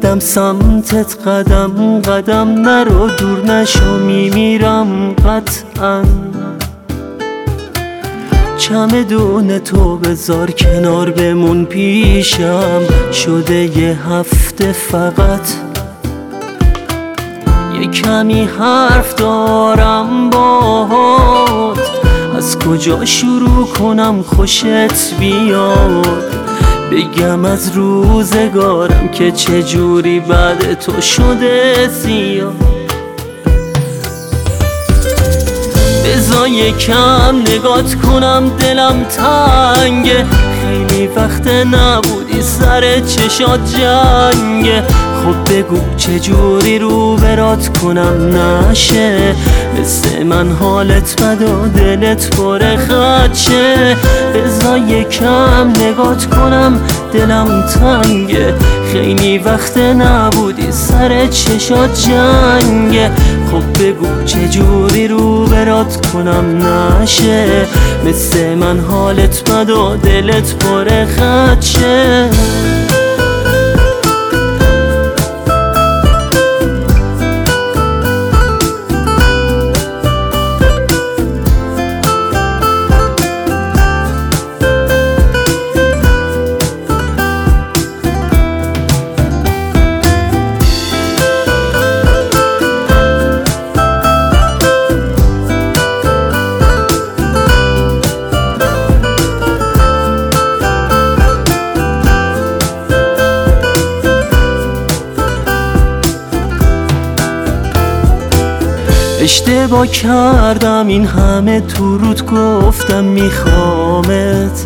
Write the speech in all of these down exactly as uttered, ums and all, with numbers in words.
میادم سمتت قدم قدم، نرو دور نشو میمیرم قطعا. چمدون تو بذار کنار بمون پیشم، شده یه هفته فقط. یه کمی حرف دارم باهات، از کجا شروع کنم خوشت بیاد؟ بگم از روزگارم که چجوری بعد تو شده زیاد. بذار یکم نگات کنم دلم تنگه، خیلی وقت نبودی سر چشات جنگه. خب بگو چجوری رو برات کنم نشه، مثل من حالت بد و دلت پر خدشه. بذار یکم نگات کنم دلم تنگه، خیلی وقت نبودی سر چشات جنگه. خب بگو چجوری رو برات کنم نشه، مثل من حالت بد و دلت پر خدشه. اشتباه کردم این همه تو رود گفتم میخوامت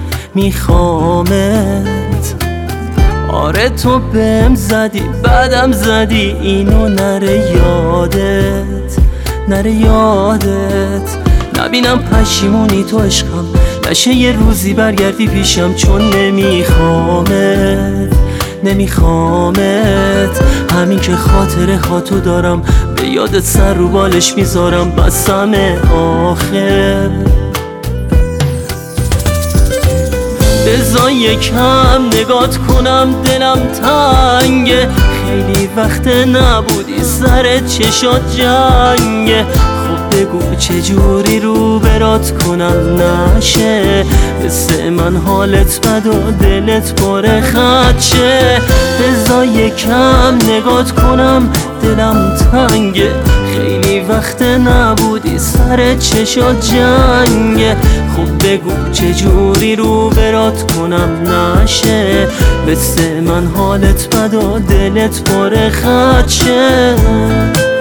میخوامت. آره تو بهم زدی بعدم زدی اینو نره یادت نره یادت. نبینم پشیمونی تو عشقم، نشه یه روزی برگردی پیشم، چون نمیخوامت نمیخوامت. همین که خاطر خاطو دارم، به یادت سر رو بالش میذارم بسم آخر. بذار یکم نگات کنم دلم تنگه، خیلی وقت نبودی سر چشات جنگه. خب بگو چجوری رو برات کنم نشه، مثل من حالت بد و دلت پر خدشه. بذار یکم نگات کنم دلم تنگه، خیلی وقت نبودی سر چشات جنگه. خب بگو چجوری رو برات کنم نشه، مثل من حالت بد و دلت پر خدشه.